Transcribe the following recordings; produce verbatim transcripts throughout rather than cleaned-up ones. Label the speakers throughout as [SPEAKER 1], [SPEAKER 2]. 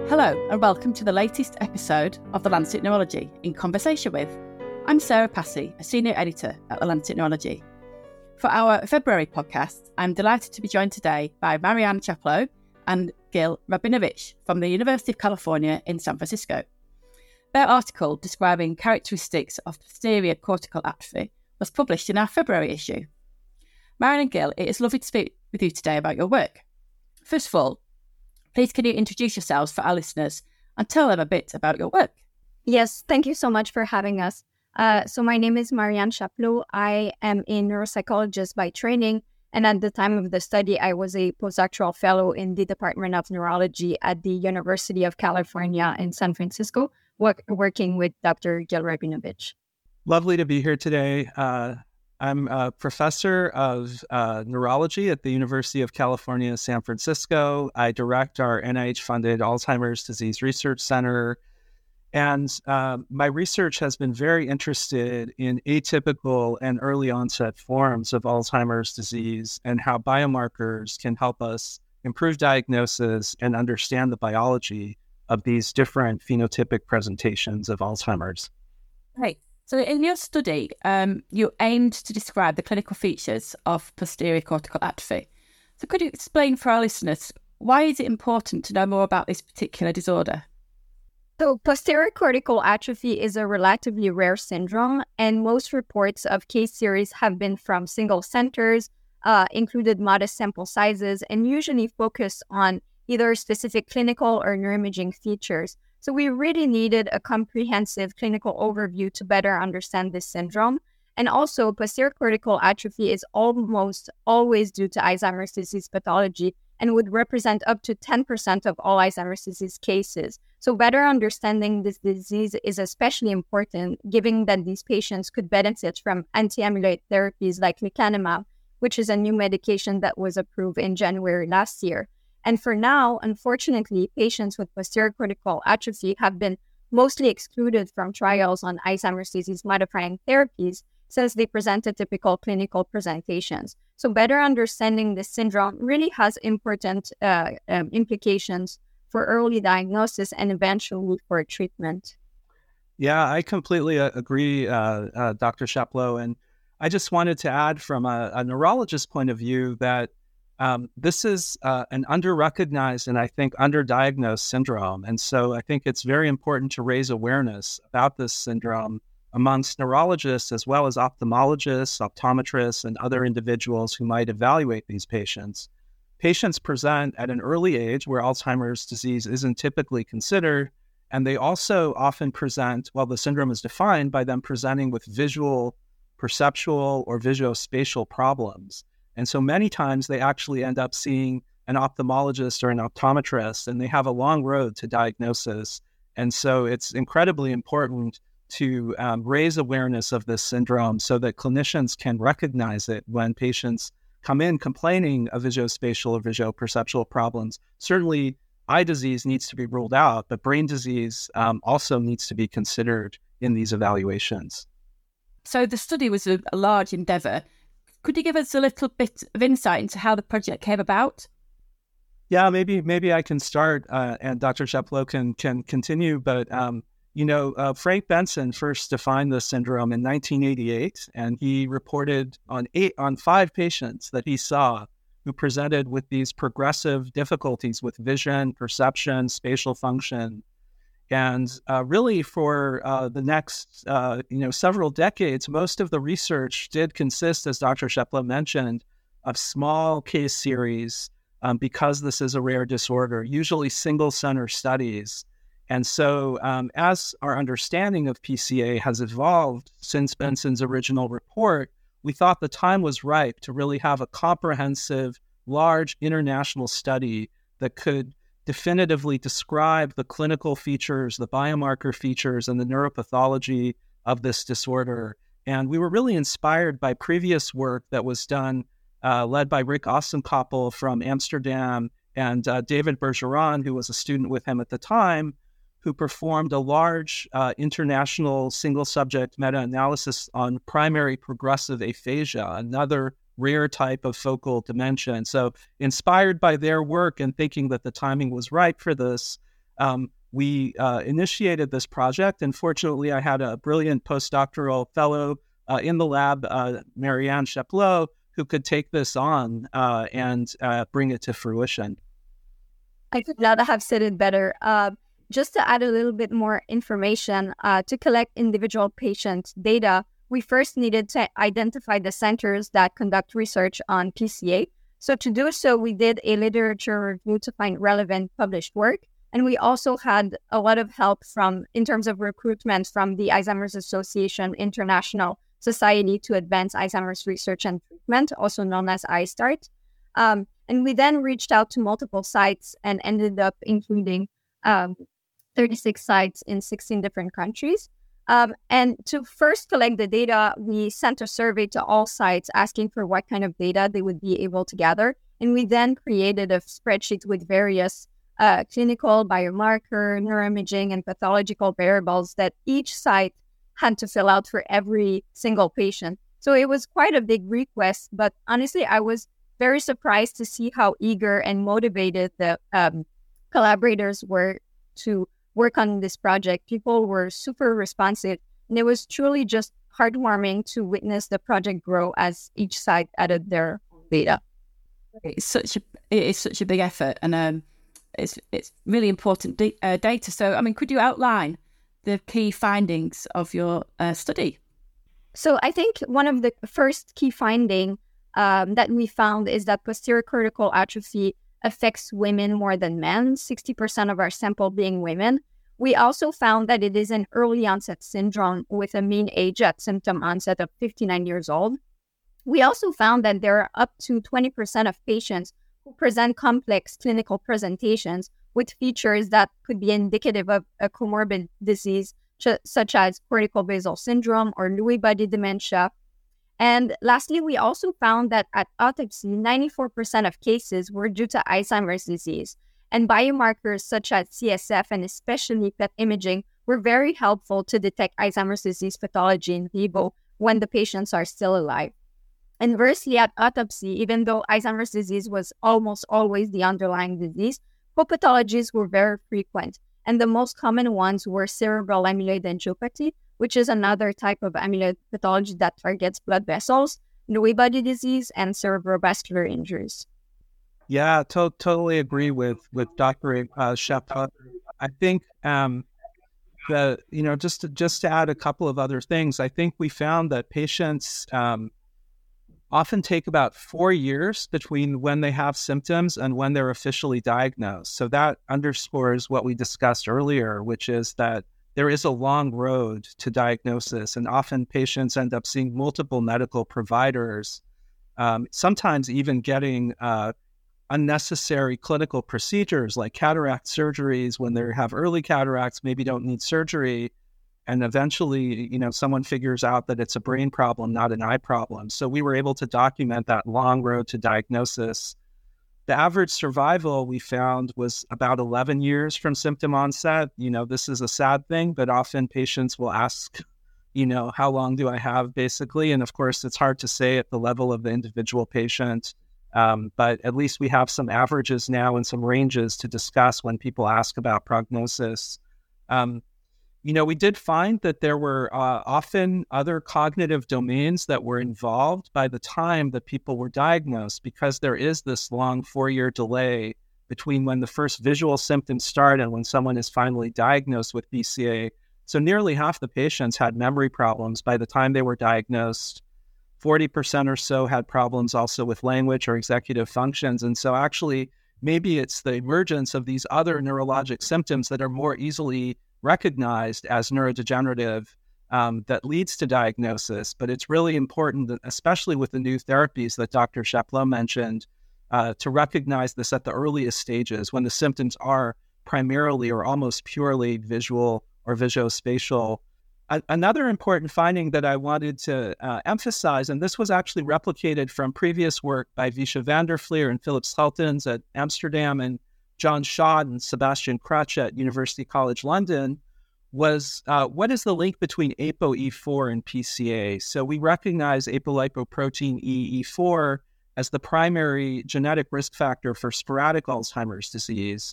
[SPEAKER 1] Hello and welcome to the latest episode of The Lancet Neurology in Conversation With. I'm Sarah Passy, a Senior Editor at The Lancet Neurology. For our February podcast, I'm delighted to be joined today by Marianne Chaplow and Gil Rabinovich from the University of California in San Francisco. Their article describing characteristics of posterior cortical atrophy was published in our February issue. Marianne and Gil, it is lovely to speak with you today about your work. First of all, please can you introduce yourselves for our listeners and tell them a bit about your work?
[SPEAKER 2] Yes, thank you so much for having us. Uh, so my name is Marianne Chaplow. I am a neuropsychologist by training, and at the time of the study, I was a postdoctoral fellow in the Department of Neurology at the University of California in San Francisco, work, working with Doctor Gil Rabinovich.
[SPEAKER 3] Lovely to be here today. Uh, I'm a professor of uh, neurology at the University of California, San Francisco. I direct our N I H-funded Alzheimer's Disease Research Center. And uh, my research has been very interested in atypical and early onset forms of Alzheimer's disease and how biomarkers can help us improve diagnosis and understand the biology of these different phenotypic presentations of Alzheimer's.
[SPEAKER 1] Right. So in your study, um, you aimed to describe the clinical features of posterior cortical atrophy. So could you explain for our listeners, why is it important to know more about this particular disorder?
[SPEAKER 2] So posterior cortical atrophy is a relatively rare syndrome, and most reports of case series have been from single centers, uh, included modest sample sizes, and usually focus on either specific clinical or neuroimaging features. So we really needed a comprehensive clinical overview to better understand this syndrome. And also, posterior cortical atrophy is almost always due to Alzheimer's disease pathology and would represent up to ten percent of all Alzheimer's disease cases. So better understanding this disease is especially important, given that these patients could benefit from anti-amyloid therapies like lecanemab, which is a new medication that was approved in January last year. And for now, unfortunately, patients with posterior cortical atrophy have been mostly excluded from trials on Alzheimer's disease modifying therapies since they present atypical clinical presentations. So better understanding this syndrome really has important uh, um, implications for early diagnosis and eventually for treatment.
[SPEAKER 3] Yeah, I completely uh, agree, uh, uh, Doctor Chaplow. And I just wanted to add from a, a neurologist point of view that Um, this is uh, an under-recognized and I think underdiagnosed syndrome. And so I think it's very important to raise awareness about this syndrome amongst neurologists as well as ophthalmologists, optometrists, and other individuals who might evaluate these patients. Patients present at an early age where Alzheimer's disease isn't typically considered, and they also often present, well, the syndrome is defined by them presenting with visual, perceptual, or visuospatial problems. And so many times they actually end up seeing an ophthalmologist or an optometrist, and they have a long road to diagnosis. And so it's incredibly important to um, raise awareness of this syndrome so that clinicians can recognize it when patients come in complaining of visuospatial or visuoperceptual problems. Certainly, eye disease needs to be ruled out, but brain disease um, also needs to be considered in these evaluations.
[SPEAKER 1] So the study was a, a large endeavour. Could you give us a little bit of insight into how the project came about?
[SPEAKER 3] Yeah, maybe maybe I can start uh, and Doctor Chaplow can can continue. But, um, you know, uh, Frank Benson first defined the syndrome in nineteen eighty-eight, and he reported on eight on five patients that he saw who presented with these progressive difficulties with vision, perception, spatial function. And uh, really for uh, the next, uh, you know, several decades, most of the research did consist, as Doctor Chaplow mentioned, of small case series um, because this is a rare disorder, usually single center studies. And so um, as our understanding of P C A has evolved since Benson's original report, we thought the time was ripe to really have a comprehensive, large international study that could definitively describe the clinical features, the biomarker features, and the neuropathology of this disorder. And we were really inspired by previous work that was done, uh, led by Rick Ostenkoppel from Amsterdam and uh, David Bergeron, who was a student with him at the time, who performed a large uh, international single-subject meta-analysis on primary progressive aphasia, another rare type of focal dementia. And so inspired by their work and thinking that the timing was right for this, um, we uh, initiated this project, and fortunately, I had a brilliant postdoctoral fellow uh, in the lab, uh, Marianne Chaplot, who could take this on uh, and uh, bring it to fruition.
[SPEAKER 2] I could not have said it better. Uh, just to add a little bit more information, uh, to collect individual patient data, we first needed to identify the centers that conduct research on P C A. So to do so, we did a literature review to find relevant published work. And we also had a lot of help from, in terms of recruitment, from the Alzheimer's Association International Society to Advance Alzheimer's Research and Treatment, also known as I START. Um, and we then reached out to multiple sites and ended up including um, thirty-six sites in sixteen different countries. Um, and to first collect the data, we sent a survey to all sites asking for what kind of data they would be able to gather. And we then created a spreadsheet with various uh, clinical, biomarker, neuroimaging, and pathological variables that each site had to fill out for every single patient. So it was quite a big request, but honestly, I was very surprised to see how eager and motivated the um, collaborators were to work on this project. People were super responsive, and it was truly just heartwarming to witness the project grow as each site added their data.
[SPEAKER 1] It's such a it is such a big effort, and um, it's it's really important d- uh, data. So, I mean, could you outline the key findings of your uh, study?
[SPEAKER 2] So, I think one of the first key finding um, that we found is that posterior cortical atrophy affects women more than men, sixty percent of our sample being women. We also found that it is an early onset syndrome with a mean age at symptom onset of fifty-nine years old. We also found that there are up to twenty percent of patients who present complex clinical presentations with features that could be indicative of a comorbid disease, ch- such as cortical basal syndrome or Lewy body dementia. And lastly, we also found that at autopsy, ninety-four percent of cases were due to Alzheimer's disease. And biomarkers such as C S F and especially P E T imaging were very helpful to detect Alzheimer's disease pathology in vivo when the patients are still alive. Inversely, at autopsy, even though Alzheimer's disease was almost always the underlying disease, co-pathologies were very frequent. And the most common ones were cerebral amyloid angiopathy, which is another type of amyloid pathology that targets blood vessels, Lewy body disease, and cerebrovascular injuries.
[SPEAKER 3] Yeah, to- totally agree with with Doctor Uh, Chaplot. I think um, the you know just to, just to add a couple of other things. I think we found that patients um, often take about four years between when they have symptoms and when they're officially diagnosed. So that underscores what we discussed earlier, which is that there is a long road to diagnosis, and often patients end up seeing multiple medical providers, um, sometimes even getting uh, unnecessary clinical procedures like cataract surgeries when they have early cataracts, maybe don't need surgery. And eventually, you know, someone figures out that it's a brain problem, not an eye problem. So we were able to document that long road to diagnosis. The average survival we found was about eleven years from symptom onset. You know, this is a sad thing, but often patients will ask, you know, how long do I have basically? And of course, it's hard to say at the level of the individual patient. Um, but at least we have some averages now and some ranges to discuss when people ask about prognosis. Um, you know, we did find that there were uh, often other cognitive domains that were involved by the time that people were diagnosed, because there is this long four-year delay between when the first visual symptoms start and when someone is finally diagnosed with B C A. So nearly half the patients had memory problems by the time they were diagnosed. forty percent or so had problems also with language or executive functions. And so actually, maybe it's the emergence of these other neurologic symptoms that are more easily recognized as neurodegenerative um, that leads to diagnosis. But it's really important, that, especially with the new therapies that Doctor Chaplot mentioned, uh, to recognize this at the earliest stages when the symptoms are primarily or almost purely visual or visuospatial. Another important finding that I wanted to uh, emphasize, and this was actually replicated from previous work by Visha van der Flier and Philip Scheltens at Amsterdam and John Shaw and Sebastian Crutch at University College London, was uh, what is the link between A P O E four and P C A? So we recognize apolipoprotein E E four as the primary genetic risk factor for sporadic Alzheimer's disease.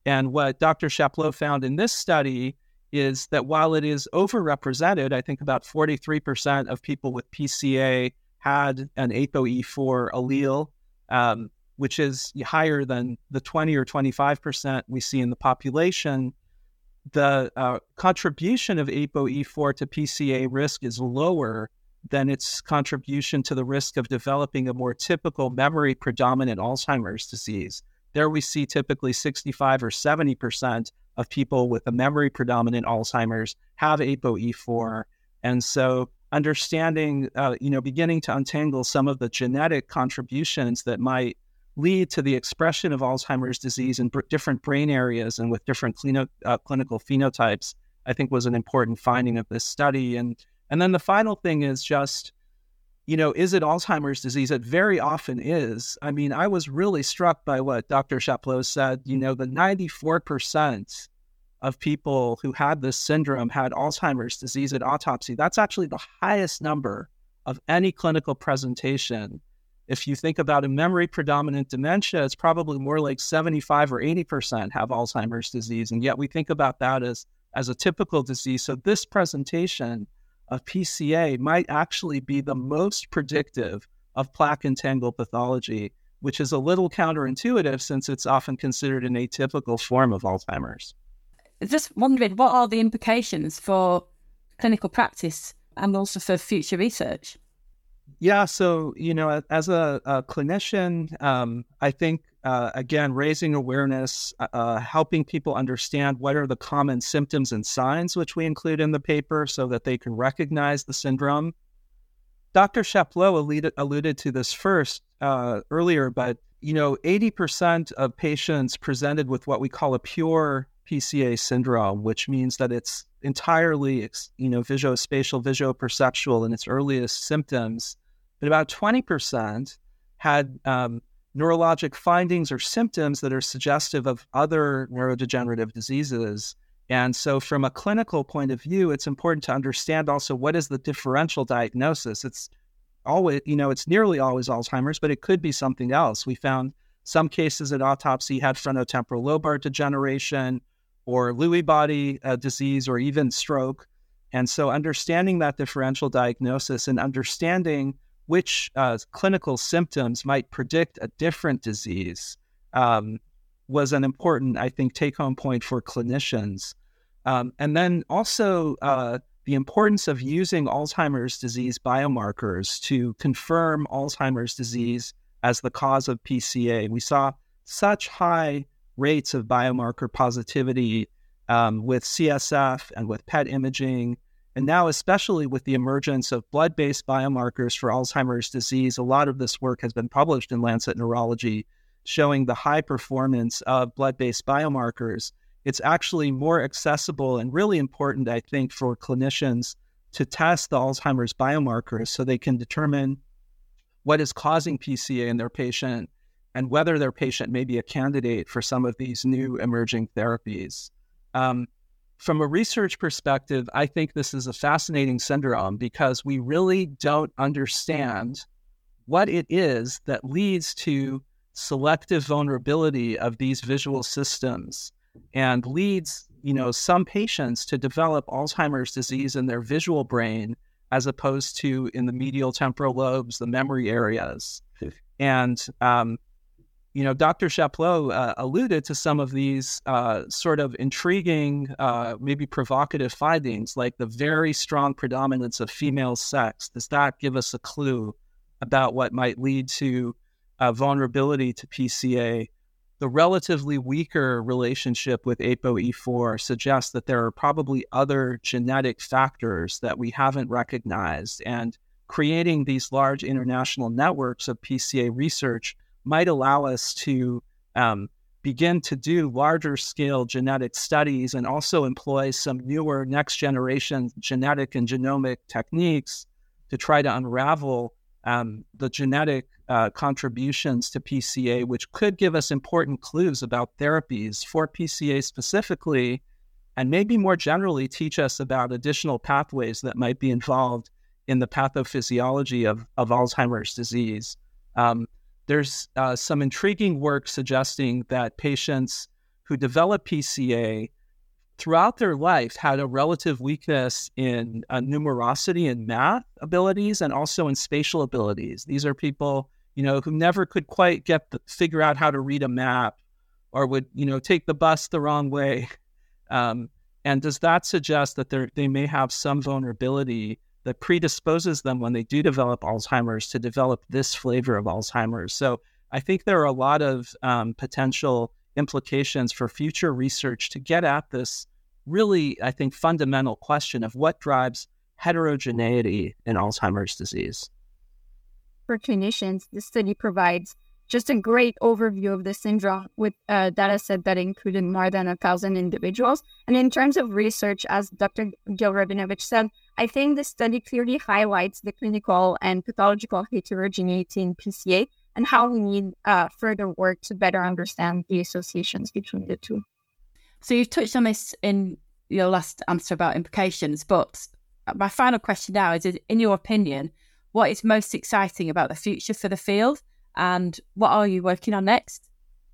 [SPEAKER 3] And what Doctor Chapleau found in this study is that while it is overrepresented, I think about forty-three percent of people with P C A had an A P O E four allele, um, which is higher than the twenty or twenty-five percent we see in the population. The uh, contribution of A P O E four to P C A risk is lower than its contribution to the risk of developing a more typical memory-predominant Alzheimer's disease. There we see typically sixty-five or seventy percent of people with a memory-predominant Alzheimer's have A P O E four. And so understanding, uh, you know, beginning to untangle some of the genetic contributions that might lead to the expression of Alzheimer's disease in br- different brain areas and with different clino- uh, clinical phenotypes, I think was an important finding of this study. And and then the final thing is just, you know, is it Alzheimer's disease? It very often is. I mean, I was really struck by what Doctor Chapleau said. You know, the ninety-four percent of people who had this syndrome had Alzheimer's disease at autopsy. That's actually the highest number of any clinical presentation. If you think about a memory-predominant dementia, it's probably more like seventy-five or eighty percent have Alzheimer's disease, and yet we think about that as, as a typical disease. So this presentation of P C A might actually be the most predictive of plaque-entangled pathology, which is a little counterintuitive since it's often considered an atypical form of Alzheimer's.
[SPEAKER 1] Just wondering, what are the implications for clinical practice and also for future research?
[SPEAKER 3] Yeah, so, you know, as a, a clinician, um, I think, uh, again, raising awareness, uh, helping people understand what are the common symptoms and signs, which we include in the paper so that they can recognize the syndrome. Doctor Chapleau alluded, alluded to this first uh, earlier, but, you know, eighty percent of patients presented with what we call a pure P C A syndrome, which means that it's entirely, you know, visuospatial, visuoperceptual in its earliest symptoms. But about twenty percent had um, neurologic findings or symptoms that are suggestive of other neurodegenerative diseases. And so from a clinical point of view, it's important to understand also what is the differential diagnosis. It's always, you know, it's nearly always Alzheimer's, but it could be something else. We found some cases at autopsy had frontotemporal lobar degeneration or Lewy body uh, disease or even stroke. And so understanding that differential diagnosis and understanding which uh, clinical symptoms might predict a different disease um, was an important, I think, take-home point for clinicians. Um, and then also uh, the importance of using Alzheimer's disease biomarkers to confirm Alzheimer's disease as the cause of P C A. We saw such high rates of biomarker positivity um, with C S F and with P E T imaging. And now, especially with the emergence of blood-based biomarkers for Alzheimer's disease, a lot of this work has been published in Lancet Neurology showing the high performance of blood-based biomarkers. It's actually more accessible and really important, I think, for clinicians to test the Alzheimer's biomarkers so they can determine what is causing P C A in their patient and whether their patient may be a candidate for some of these new emerging therapies. Um, From a research perspective, I think this is a fascinating syndrome because we really don't understand what it is that leads to selective vulnerability of these visual systems and leads, you know, some patients to develop Alzheimer's disease in their visual brain as opposed to in the medial temporal lobes, the memory areas. And, um, You know, Doctor Chapleau uh, alluded to some of these uh, sort of intriguing, uh, maybe provocative findings, like the very strong predominance of female sex. Does that give us a clue about what might lead to uh, vulnerability to P C A? The relatively weaker relationship with A P O E four suggests that there are probably other genetic factors that we haven't recognized, and creating these large international networks of P C A research might allow us to um, begin to do larger scale genetic studies and also employ some newer next generation genetic and genomic techniques to try to unravel um, the genetic uh, contributions to P C A, which could give us important clues about therapies for P C A specifically, and maybe more generally teach us about additional pathways that might be involved in the pathophysiology of, of Alzheimer's disease. Um, There's uh, some intriguing work suggesting that patients who develop P C A throughout their life had a relative weakness in uh, numerosity and math abilities and also in spatial abilities. These are people, you know, who never could quite get the, figure out how to read a map or would, you know, take the bus the wrong way. Um, and does that suggest that they they may have some vulnerability that predisposes them when they do develop Alzheimer's to develop this flavor of Alzheimer's? So I think there are a lot of um, potential implications for future research to get at this really, I think, fundamental question of what drives heterogeneity in Alzheimer's disease.
[SPEAKER 2] For clinicians, this study provides just a great overview of the syndrome with a data set that included more than a thousand individuals. And in terms of research, as Doctor Gil Rabinovich said, I think the study clearly highlights the clinical and pathological heterogeneity in P C A and how we need uh, further work to better understand the associations between the two.
[SPEAKER 1] So you've touched on this in your last answer about implications, but my final question now is, in your opinion, what is most exciting about the future for the field and what are you working on next?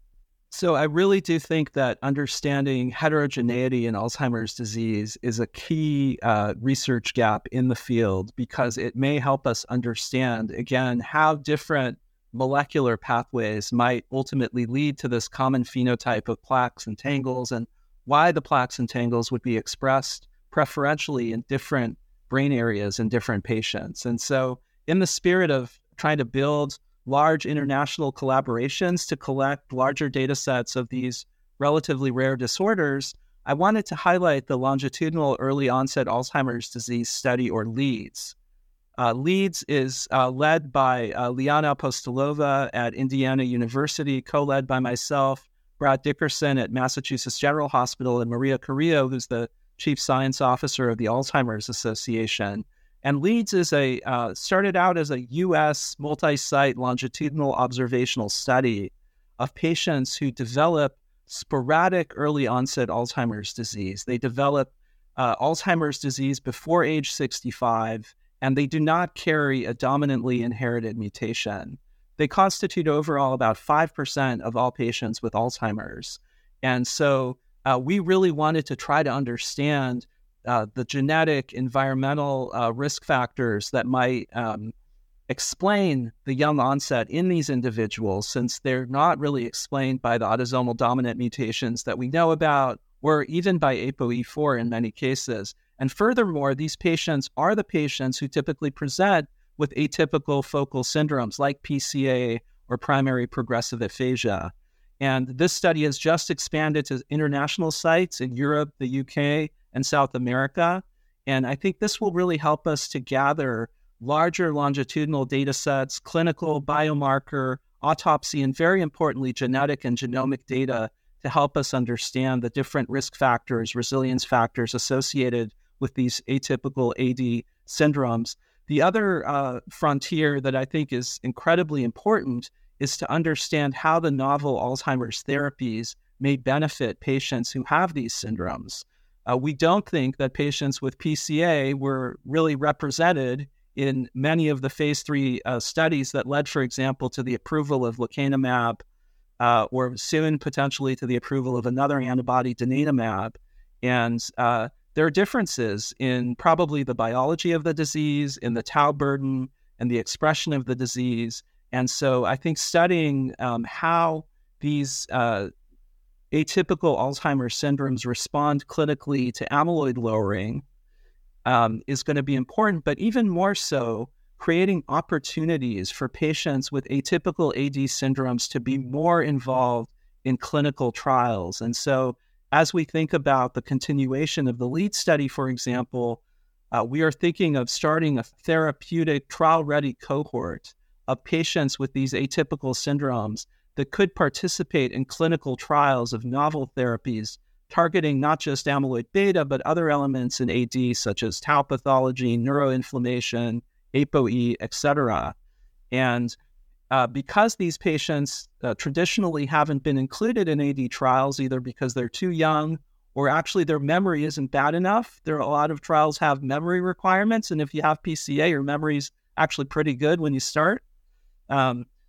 [SPEAKER 3] So I really do think that understanding heterogeneity in Alzheimer's disease is a key uh, research gap in the field because it may help us understand, again, how different molecular pathways might ultimately lead to this common phenotype of plaques and tangles and why the plaques and tangles would be expressed preferentially in different brain areas in different patients. And so in the spirit of trying to build large international collaborations to collect larger data sets of these relatively rare disorders, I wanted to highlight the Longitudinal Early Onset Alzheimer's Disease Study, or LEADS. Uh, LEADS is uh, led by uh, Liana Apostolova at Indiana University, co-led by myself, Brad Dickerson at Massachusetts General Hospital, and Maria Carrillo, who's the Chief Science Officer of the Alzheimer's Association. And LEADS is a uh, started out as a U S multi-site longitudinal observational study of patients who develop sporadic early onset Alzheimer's disease. They develop uh, Alzheimer's disease before age sixty-five, and they do not carry a dominantly inherited mutation. They constitute overall about five percent of all patients with Alzheimer's. And so uh, we really wanted to try to understand uh, the genetic, environmental uh, risk factors that might um, explain the young onset in these individuals, since they're not really explained by the autosomal dominant mutations that we know about, or even by A P O E four in many cases. And furthermore, these patients are the patients who typically present with atypical focal syndromes like P C A or primary progressive aphasia. And this study has just expanded to international sites in Europe, the U K, and South America. And I think this will really help us to gather larger longitudinal data sets, clinical, biomarker, autopsy, and very importantly, genetic and genomic data to help us understand the different risk factors, resilience factors associated with these atypical A D syndromes. The other uh, frontier that I think is incredibly important is to understand how the novel Alzheimer's therapies may benefit patients who have these syndromes. Uh, we don't think that patients with P C A were really represented in many of the phase three uh, studies that led, for example, to the approval of lecanemab, uh, or soon potentially to the approval of another antibody, donanemab. And uh, there are differences in probably the biology of the disease, in the tau burden, and the expression of the disease. And so I think studying um, how these uh, atypical Alzheimer's syndromes respond clinically to amyloid lowering um, is going to be important, but even more so, creating opportunities for patients with atypical A D syndromes to be more involved in clinical trials. And so as we think about the continuation of the LEAD study, for example, uh, we are thinking of starting a therapeutic trial-ready cohort of patients with these atypical syndromes that could participate in clinical trials of novel therapies targeting not just amyloid beta, but other elements in A D, such as tau pathology, neuroinflammation, A P O E, et cetera. And uh, because these patients uh, traditionally haven't been included in A D trials, either because they're too young or actually their memory isn't bad enough. There are a lot of trials have memory requirements, and if you have P C A, your memory's actually pretty good when you start. Um,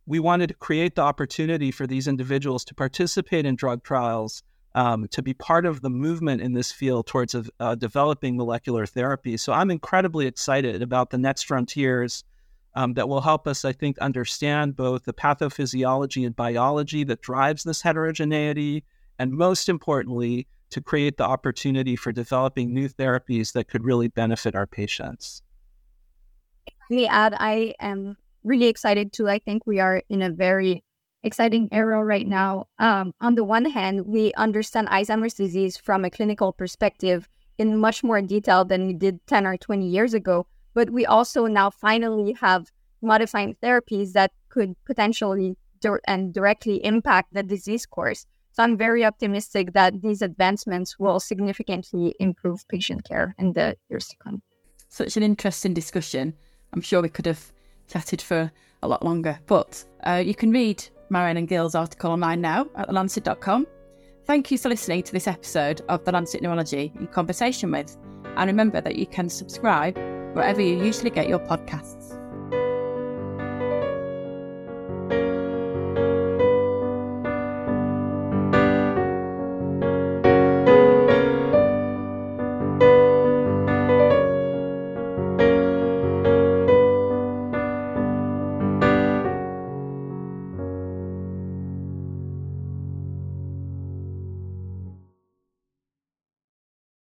[SPEAKER 3] we wanted to create the opportunity for these individuals to participate in drug trials, um, to be part of the movement in this field towards uh, developing molecular therapy. So I'm incredibly excited about the next frontiers um, that will help us, I think, understand both the pathophysiology and biology that drives this heterogeneity, and most importantly, to create the opportunity for developing new therapies that could really benefit our patients.
[SPEAKER 2] Let me add, I am really excited too. I think we are in a very exciting era right now. Um, on the one hand, we understand Alzheimer's disease from a clinical perspective in much more detail than we did ten or twenty years ago. But we also now finally have modifying therapies that could potentially di- and directly impact the disease course. So I'm very optimistic that these advancements will significantly improve patient care in the years to come.
[SPEAKER 1] Such an interesting discussion. I'm sure we could have chatted for a lot longer, but uh, you can read Marion and Gil's article online now at the lancet dot com. Thank you for listening to this episode of The Lancet Neurology in Conversation With, and remember that you can subscribe wherever you usually get your podcasts.